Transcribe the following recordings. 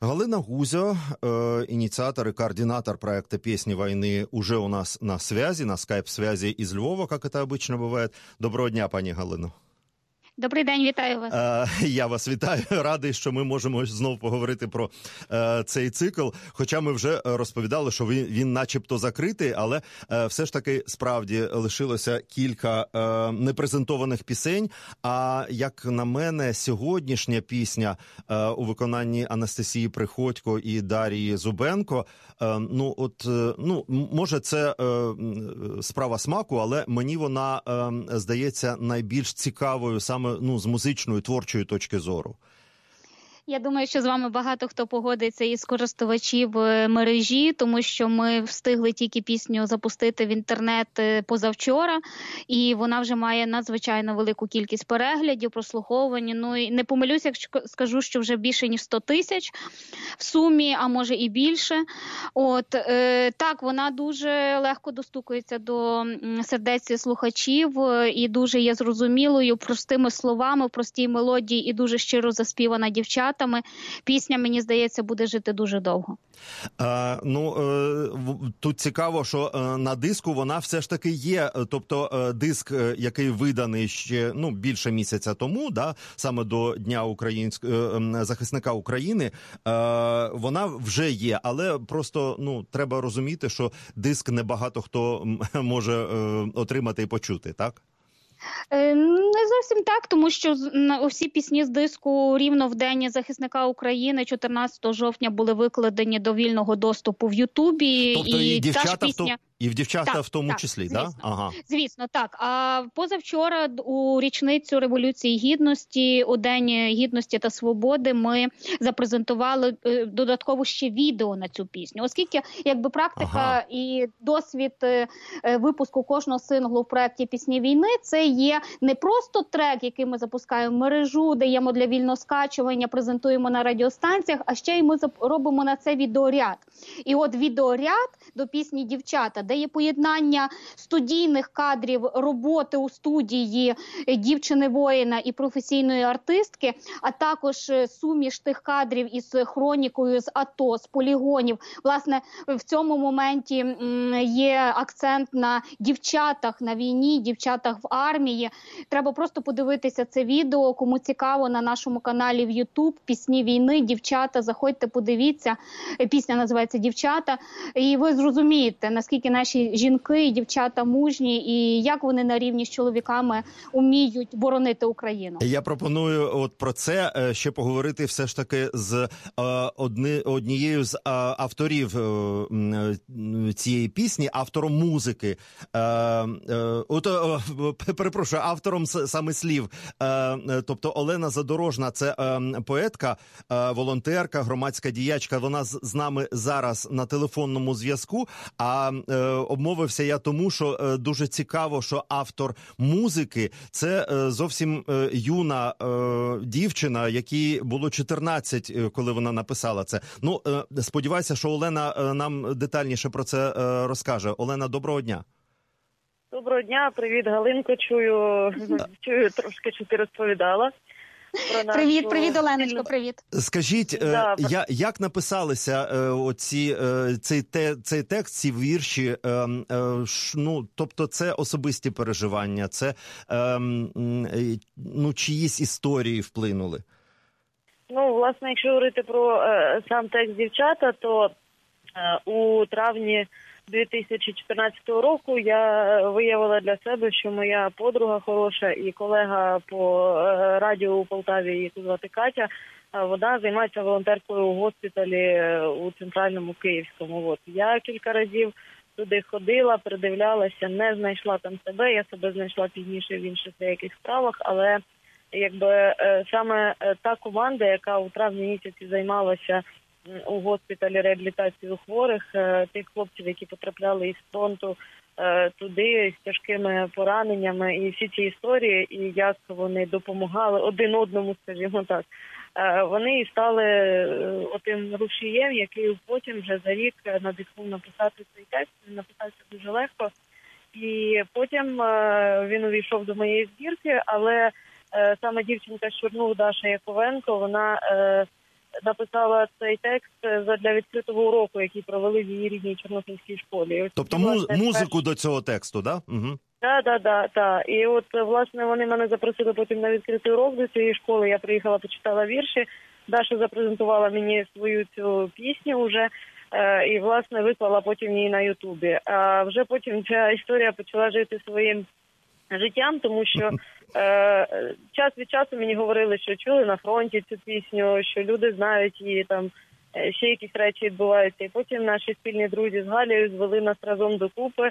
Галина Гузьо, инициатор и координатор проекта «Песни войны», уже у нас на связи, на скайп-связи из Львова, как это обычно бывает. Доброго дня, пані Галино. Добрий день, вітаю вас. Я вас вітаю. Радий, що ми можемо знову поговорити про цей цикл. Хоча ми вже розповідали, що він начебто закритий, але все ж таки справді лишилося кілька непрезентованих пісень. А як на мене, сьогоднішня пісня у виконанні Анастасії Приходько і Дарії Зубенко, може це справа смаку, але мені вона здається найбільш цікавою саме з музичної, творчої точки зору. Я думаю, що з вами багато хто погодиться із користувачів мережі, тому що ми встигли тільки пісню запустити в інтернет позавчора, і вона вже має надзвичайно велику кількість переглядів, прослуховувань. Ну і не помилюся, якщо скажу, що вже більше ніж 100 тисяч в сумі, а може і більше. Так, вона дуже легко достукується до сердець слухачів і дуже є зрозумілою, простими словами, в простій мелодії і дуже щиро заспівана дівчата. Пісня, мені здається, буде жити дуже довго. Тут цікаво, що на диску вона все ж таки є. Тобто диск, який виданий ще більше місяця тому, саме до Дня захисника України, вона вже є. Але просто треба розуміти, що диск небагато хто може отримати і почути, так? Не зовсім так, тому що усі пісні з диску рівно в День захисника України 14 жовтня були викладені до вільного доступу в Ютубі. Тобто і дівчата, пісня... і в дівчата так, в тому числі, так? Звісно, ага. Звісно, так. А позавчора у річницю Революції Гідності, у День Гідності та Свободи ми запрезентували додатково ще відео на цю пісню. Оскільки практика і досвід випуску кожного синглу в проєкті «Пісні війни» це є не просто трек, який ми запускаємо в мережу, даємо для вільного скачування, презентуємо на радіостанціях, а ще й ми робимо на це відеоряд. І от відеоряд до пісні «Дівчата», де є поєднання студійних кадрів роботи у студії дівчини-воїна і професійної артистки, а також суміш тих кадрів із хронікою з АТО, з полігонів. Власне, в цьому моменті є акцент на дівчатах на війні, дівчатах в армії. Треба просто подивитися це відео, кому цікаво, на нашому каналі в YouTube «Пісні війни», «Дівчата», заходьте, подивіться. Пісня називається «Дівчата». І ви зрозумієте, наскільки наші жінки і дівчата мужні, і як вони на рівні з чоловіками вміють боронити Україну. Я пропоную про це ще поговорити все ж таки з однією з авторів цієї пісні, автором музики. Перепрошую, автором саме слів. Тобто Олена Задорожна – це поетка, волонтерка, громадська діячка. Вона з нами зараз на телефонному зв'язку, а обмовився я тому, що дуже цікаво, що автор музики – це зовсім юна дівчина, якій було 14, коли вона написала це. Сподіваюся, що Олена нам детальніше про це розкаже. Олена, доброго дня. Доброго дня, привіт, Галинко, чую трошки, що ти розповідала. Привіт, Оленочко, привіт. Скажіть, як написалися цей текст, ці вірші, тобто це особисті переживання, це чиїсь історії вплинули? Власне, якщо говорити про сам текст «Дівчата», то у травні 2014 року я виявила для себе, що моя подруга хороша і колега по радіо у Полтаві, її звати Катя, вона займається волонтеркою у госпіталі у Центральному Київському. Я кілька разів туди ходила, придивлялася, не знайшла там себе, я себе знайшла пізніше в інших деяких справах, але саме та команда, яка у травні місяці займалася у госпіталі реабілітацію хворих, тих хлопців, які потрапляли із фронту туди з тяжкими пораненнями, і всі ці історії, і як вони допомагали один одному, скажімо так, вони і стали отим рушієм, який потім вже за рік надихнув написати цей текст. Він написався дуже легко, і потім він увійшов до моєї збірки, але саме дівчинка з Чорнух Даша Яковенко, вона написала цей текст для відкритого уроку, який провели в її рідній Чорнобильській школі. Тобто музику до цього тексту, так? Да? Угу. Так. І от, власне, вони мене запросили потім на відкритий урок до цієї школи. Я приїхала, почитала вірші. Даша запрезентувала мені свою цю пісню вже. І, власне, виклала потім її на Ютубі. А вже потім ця історія почала жити своїм життям, тому що час від часу мені говорили, що чули на фронті цю пісню, що люди знають її, там ще якісь речі відбуваються. І потім наші спільні друзі з Галею звели нас разом докупи.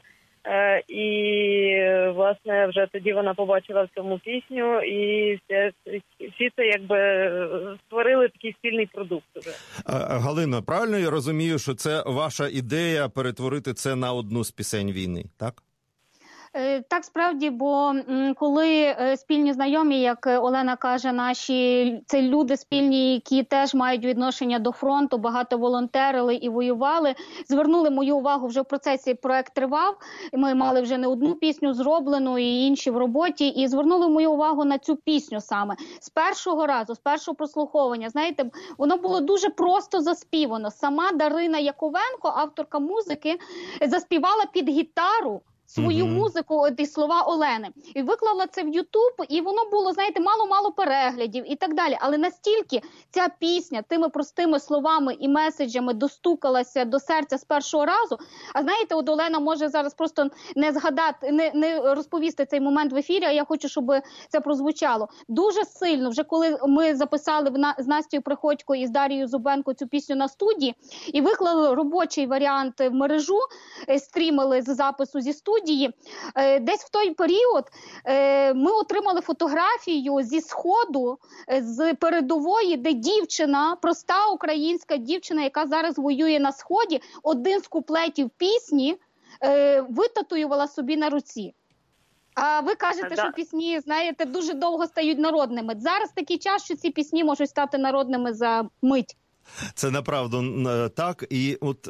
І, власне, вже тоді вона побачила в цьому пісню, і всі це якби створили такий спільний продукт уже. Галина, правильно я розумію, що це ваша ідея перетворити це на одну з пісень війни, так? Так, справді, бо коли спільні знайомі, як Олена каже, наші, це люди спільні, які теж мають відношення до фронту, багато волонтерили і воювали, звернули мою увагу, вже в процесі проект тривав, і ми мали вже не одну пісню зроблену і інші в роботі, і звернули мою увагу на цю пісню саме. З першого разу, з першого прослуховування, знаєте, воно було дуже просто заспівано. Сама Дарина Яковенко, авторка музики, заспівала під гітару свою музику і слова Олени. І виклала це в Ютуб, і воно було, знаєте, мало-мало переглядів і так далі. Але настільки ця пісня тими простими словами і меседжами достукалася до серця з першого разу. А знаєте, от Олена може зараз просто не згадати, не розповісти цей момент в ефірі, а я хочу, щоб це прозвучало. Дуже сильно, вже коли ми записали з Настею Приходько і з Дарією Зубенко цю пісню на студії, і виклали робочий варіант в мережу, стрімили з запису зі студії, десь в той період ми отримали фотографію зі Сходу, з передової, де дівчина, проста українська дівчина, яка зараз воює на Сході, один з куплетів пісні витатуювала собі на руці. А ви кажете, що пісні, знаєте, дуже довго стають народними. Зараз такий час, що ці пісні можуть стати народними за мить. Це направду так. І от,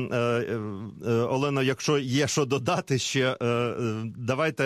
Олено, якщо є що додати ще, давайте,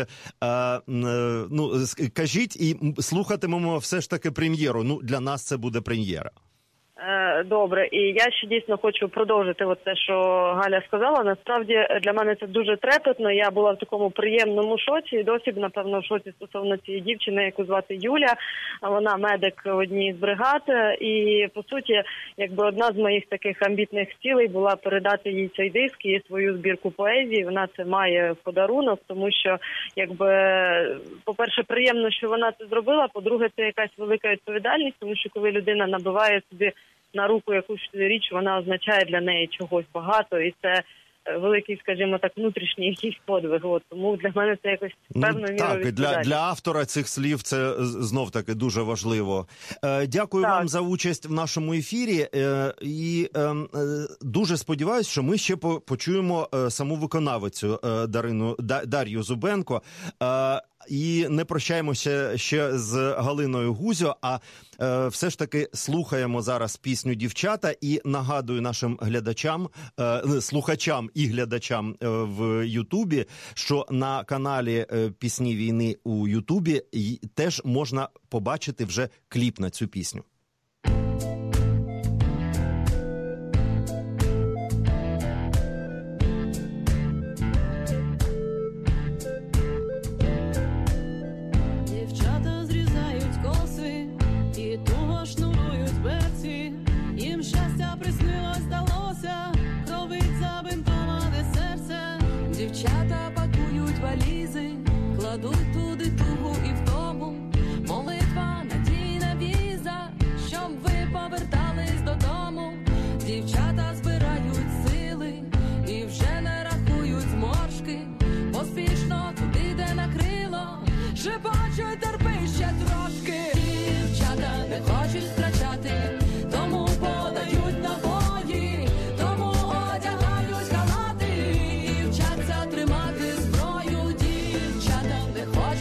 кажіть, і слухатимемо все ж таки прем'єру. Ну, для нас це буде прем'єра. Добре, і я ще дійсно хочу продовжити от те, що Галя сказала. Насправді для мене це дуже трепетно. Я була в такому приємному шоці, і досі, напевно, в шоці стосовно цієї дівчини, яку звати Юля. Вона медик в одній з бригад, і, по суті, якби одна з моїх таких амбітних цілей була передати їй цей диск і свою збірку поезії. Вона це має в подарунок, тому що, якби, по-перше, приємно, що вона це зробила, по-друге, це якась велика відповідальність, тому що коли людина набиває собі на руку якусь річ, вона означає для неї чогось багато, і це великий, скажімо так, внутрішній якийсь подвиг. От, тому для мене це якось певною мірою відповідальність. Так, для автора цих слів це знов-таки дуже важливо. Дякую вам за участь в нашому ефірі, і дуже сподіваюся, що ми ще почуємо саму виконавицю Дар'ю Зубенко. І не прощаємося ще з Галиною Гузьо, а все ж таки слухаємо зараз пісню «Дівчата» і нагадую нашим глядачам, слухачам і глядачам в Ютубі, що на каналі «Пісні війни» у Ютубі теж можна побачити вже кліп на цю пісню. Дівчата пакують валізи, кладуть туди тугу і втому. Молитва, надійна віза, щоб ви повертались додому. Дівчата збирають сили і вже не рахують зморшки. Поспішно туди, де накрило, шепочуть, терпи ще трошки. Дівчата не хочуть втрачати, тому подають набої, тому одягають халати. Тримати зброю, дівчата не хочуть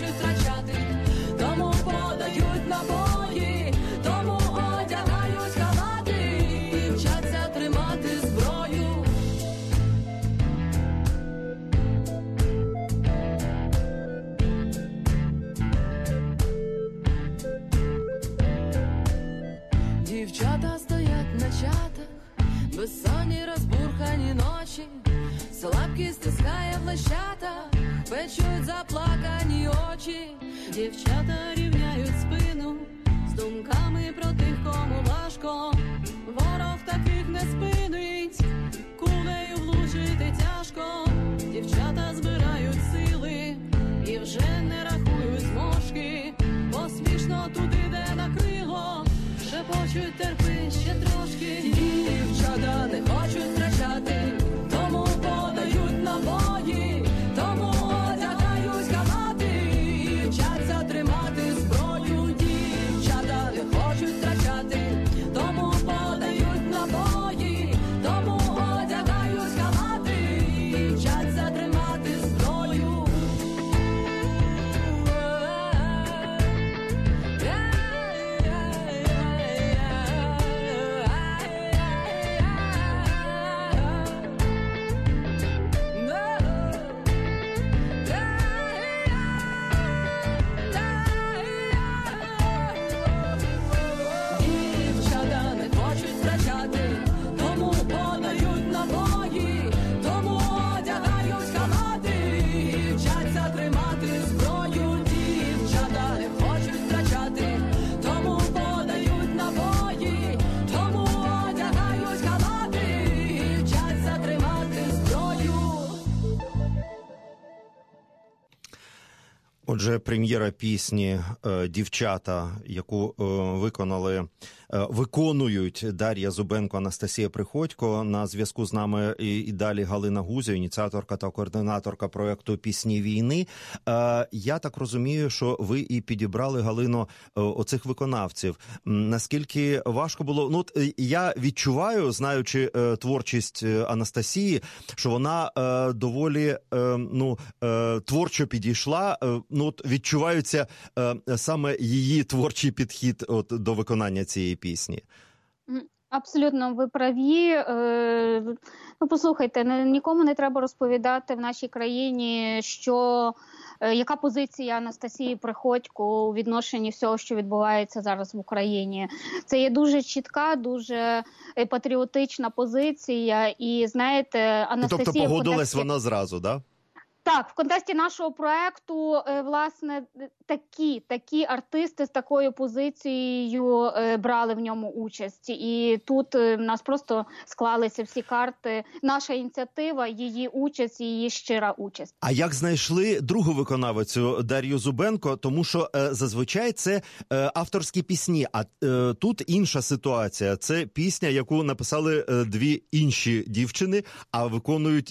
безсонні розбурхані ночі, слабкі стискає в лещата, печуть заплакані очі, дівчата рівняють спину з думками про тих, кому важко. Ворог таких не спинить, кулею влучити тяжко. Дівчата збирають сили і вже не рахують зможки. Поспішно туди, де накрило, шепочуть терпи ще трошки. Дівчата не хочуть втрачати, тому подають набої, тому одягають халати, вчаться тримати зброю. Дівчата не хочуть втрачати, тому подають набої, тому одягають халати, вчаться тримати зброю. Дівчата не хочуть втрачати, тому подають набої, тому одягають халати, вчаться тримати зброю. Дівчата не хочуть втрачати, тому подають набої, тому одягають халати, вчаться тримати зброю. Отже, прем'єра пісні «Дівчата», яку виконують Дар'я Зубенко, Анастасія Приходько. На зв'язку з нами і далі Галина Гузя, ініціаторка та координаторка проєкту «Пісні війни». Я так розумію, що ви і підібрали, Галино, оцих виконавців. Наскільки важко було? Ну, я відчуваю, знаючи творчість Анастасії, що вона доволі творчо підійшла. Відчувається саме її творчий підхід до виконання цієї пісні. Абсолютно, ви праві. Послухайте, нікому не треба розповідати в нашій країні, яка позиція Анастасії Приходько у відношенні всього, що відбувається зараз в Україні. Це є дуже чітка, дуже патріотична позиція. І, знаєте, Анастасія... Тобто погодилась вона зразу, да? Так, в контексті нашого проекту, власне, такі артисти з такою позицією брали в ньому участь. І тут в нас просто склалися всі карти. Наша ініціатива, її участь, її щира участь. А як знайшли другу виконавицю Дар'ю Зубенко? Тому що зазвичай це авторські пісні, а тут інша ситуація. Це пісня, яку написали дві інші дівчини, а виконують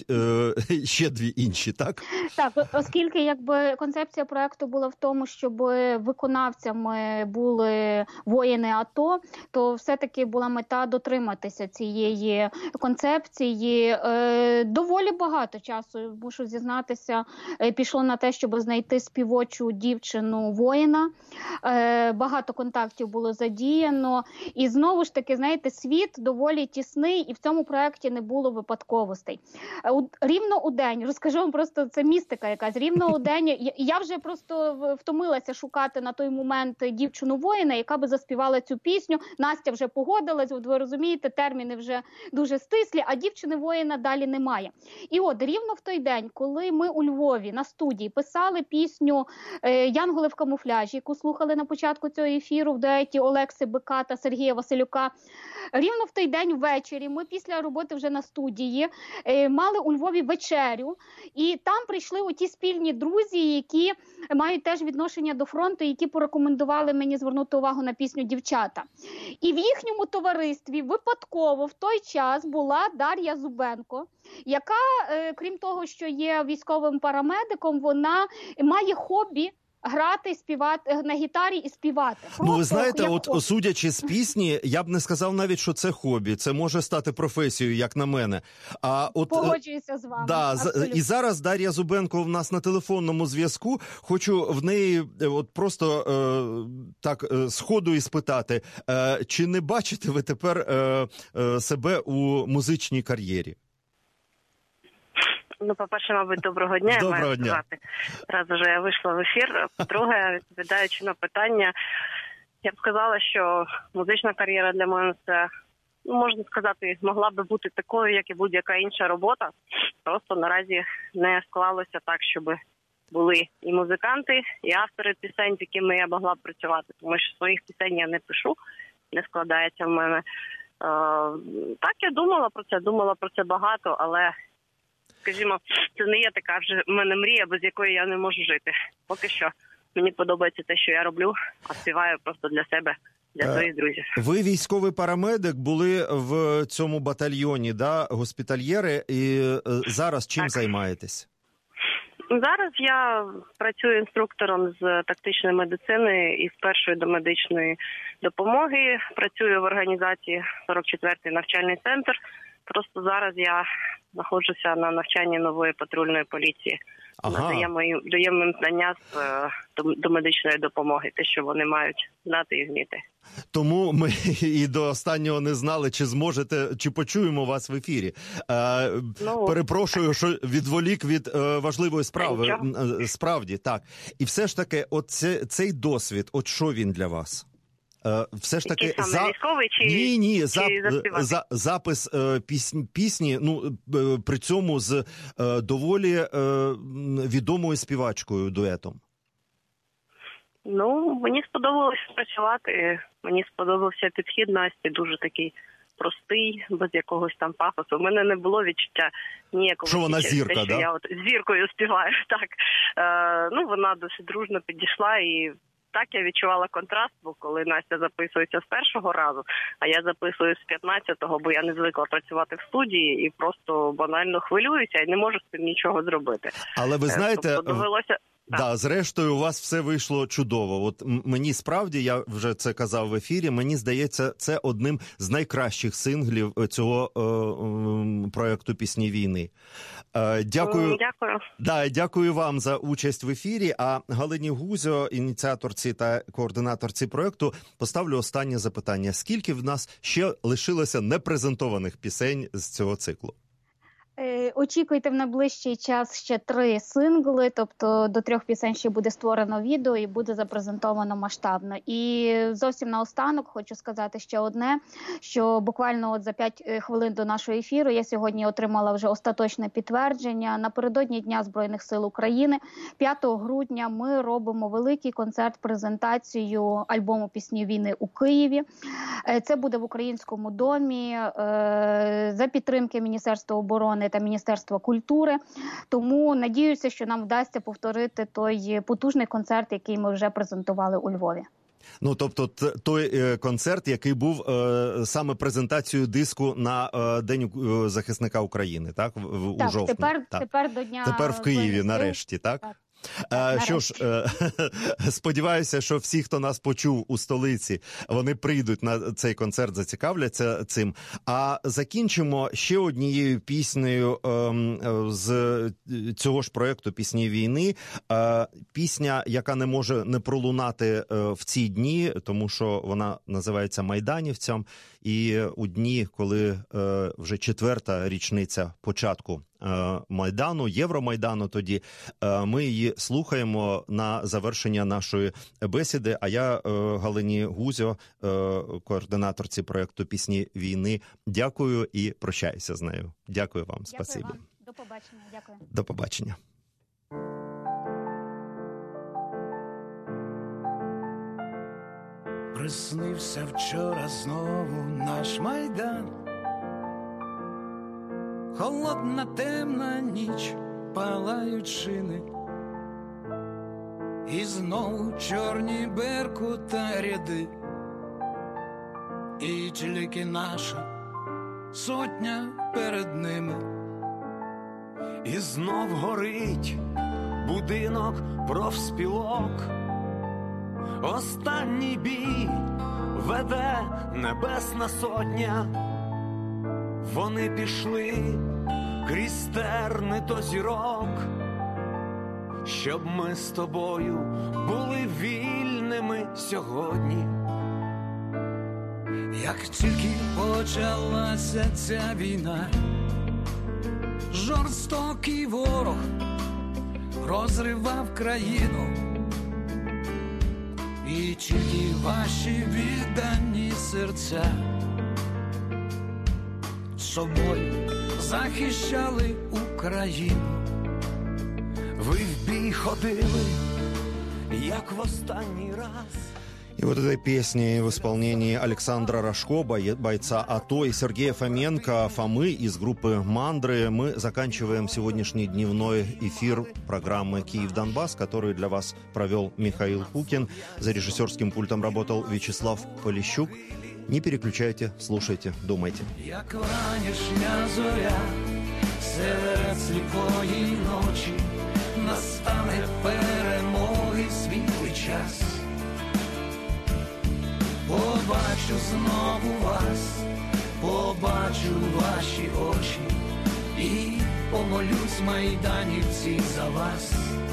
ще дві інші, так? Так, оскільки концепція проекту була в тому, щоб виконавцями були воїни АТО, то все-таки була мета дотриматися цієї концепції. Доволі багато часу, мушу зізнатися, пішло на те, щоб знайти співочу дівчину воїна. Багато контактів було задіяно. І знову ж таки, знаєте, світ доволі тісний, і в цьому проекті не було випадковостей. Рівно у день, розкажу вам просто, це містика якась, рівно у день, я вже просто втомилася шукати на той момент дівчину-воїна, яка би заспівала цю пісню. Настя вже погодилась, от ви розумієте, терміни вже дуже стислі, а дівчини-воїна далі немає. І от рівно в той день, коли ми у Львові на студії писали пісню «Янголи в камуфляжі», яку слухали на початку цього ефіру в дуеті Олекси Бика та Сергія Василюка, рівно в той день ввечері ми після роботи вже на студії мали у Львові вечерю, і там прийшли оті спільні друзі, які мають теж відношення до фронту, які порекомендували мені звернути увагу на пісню «Дівчата». І в їхньому товаристві випадково в той час була Дар'я Зубенко, яка, крім того, що є військовим парамедиком, вона має хобі грати, співати на гітарі і співати. Ви знаєте, судячи з пісні, я б не сказав навіть, що це хобі. Це може стати професією, як на мене. Погоджуюся з вами. Да, і зараз Дар'я Зубенко в нас на телефонному зв'язку. Хочу в неї просто так сходу і спитати, чи не бачите ви тепер себе у музичній кар'єрі? По-перше, мабуть, доброго дня. Доброго дня. Зразу же я вийшла в ефір. По-друге, відповідаючи на питання, я б сказала, що музична кар'єра для мене – це можна сказати, могла би бути такою, як і будь-яка інша робота. Просто наразі не склалося так, щоб були і музиканти, і автори пісень, з якими я могла б працювати. Тому що своїх пісень я не пишу, не складається в мене. Так, я думала про це багато, але, скажімо, це не є така вже в мене мрія, без якої я не можу жити. Поки що мені подобається те, що я роблю, а співаю просто для себе, для своїх друзів. Ви військовий парамедик, були в цьому батальйоні, да, госпітальєри, і зараз чим займаєтесь? Зараз я працюю інструктором з тактичної медицини і з першої домедичної допомоги. Працюю в організації 44-й навчальний центр. Просто зараз я знаходжуся на навчанні нової патрульної поліції. Даємо їм знання з домедичної допомоги, те, що вони мають знати і вміти. Тому ми і до останнього не знали, чи зможете, чи почуємо вас в ефірі. Перепрошую, що відволік від важливої справи. Справді, так. І все ж таки, цей досвід, от що він для вас? Все ж таки військовий чи запис пісні, при цьому з доволі відомою співачкою, дуетом. Мені сподобалось працювати, мені сподобався підхід Насті, дуже такий простий, без якогось там пафосу. У мене не було відчуття ніякого. Що вона зірка, те, що да? Я от зіркою співаю, так. Вона досить дружно підійшла і так я відчувала контраст, бо коли Настя записується з першого разу, а я записую з 15-го, бо я не звикла працювати в студії і просто банально хвилююся і не можу з цим нічого зробити. Але ви знаєте, тобто довелося... Да, зрештою, у вас все вийшло чудово. От мені справді, я вже це казав в ефірі, мені здається, це одним з найкращих синглів цього проєкту «Пісні війни». Дякую. Дякую. Да, дякую вам за участь в ефірі. А Галині Гузьо, ініціаторці та координаторці проєкту, поставлю останнє запитання. Скільки в нас ще лишилося непрезентованих пісень з цього циклу? Очікуйте в найближчий час ще 3 сингли, тобто до 3 пісень ще буде створено відео і буде запрезентовано масштабно. І зовсім наостанок хочу сказати ще одне, що буквально от за 5 хвилин до нашого ефіру я сьогодні отримала вже остаточне підтвердження. Напередодні Дня Збройних сил України 5 грудня ми робимо великий концерт-презентацію альбому «Пісні війни» у Києві. Це буде в Українському домі за підтримки Міністерства оборони та Міністерства культури. Тому надіюся, що нам вдасться повторити той потужний концерт, який ми вже презентували у Львові. Тобто той концерт, який був саме презентацією диску на День захисника України, так? У жовтні. Тепер в Києві, нарешті, так? Що ж, сподіваюся, що всі, хто нас почув у столиці, вони прийдуть на цей концерт, зацікавляться цим. А закінчимо ще однією піснею з цього ж проєкту «Пісні війни». Пісня, яка не може не пролунати в ці дні, тому що вона називається «Майданівцям». І у дні, коли вже 4-та річниця початку Майдану, Євромайдану тоді, ми її слухаємо на завершення нашої бесіди. А я Галині Гузьо, координаторці проєкту «Пісні війни», дякую і прощаюся з нею. Дякую вам, спасибі. Дякую вам. До побачення. Дякую. До побачення. Приснився вчора знову наш Майдан. Холодна темна ніч, палають шини. І знову чорні беркута ряди. І тільки наша сотня перед ними. І знов горить будинок профспілок. Останній бій веде Небесна Сотня. Вони пішли крізь терни до зірок, щоб ми з тобою були вільними сьогодні. Як тільки почалася ця війна, жорстокий ворог розривав країну. І тільки ваші віддані серця собою захищали Україну. Ви в бій ходили, як в останній раз. И вот этой песни в исполнении Александра Рожко, бойца АТО, и Сергея Фоменко, Фомы из группы «Мандры» мы заканчиваем сегодняшний дневной эфир программы «Киев-Донбасс», который для вас провел Михаил Кукин. За режиссерским пультом работал Вячеслав Полищук. Не переключайте, слушайте, думайте. Як вранішня зоря серед сліпої ночі, настане перемоги світлий час. Побачу знову вас, побачу ваші очі і помолюсь, майданівці, за вас.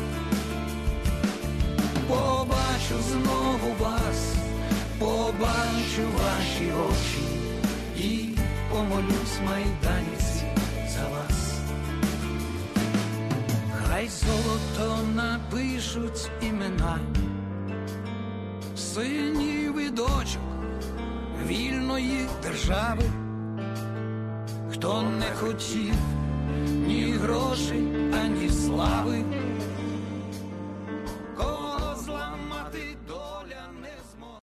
Побачу знову вас, побачу ваші очі і помолюсь, майданівці, за вас. Хай золото напишуть імена синів і дочок вільної держави. Хто не хотів ні грошей, ані слави,